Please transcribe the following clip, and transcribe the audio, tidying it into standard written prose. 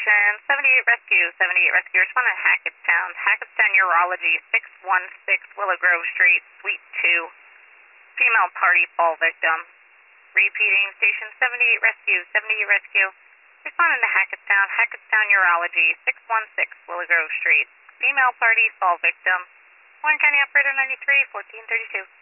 Station 78 Rescue, 78 Rescue, respond to Hackettstown, Hackettstown Urology, 616 Willow Grove Street, Suite 2, female party fall victim. Repeating, Station 78 Rescue, 78 Rescue, responding to Hackettstown, Hackettstown Urology, 616 Willow Grove Street, female party fall victim. Warren County Operator 93, 1432.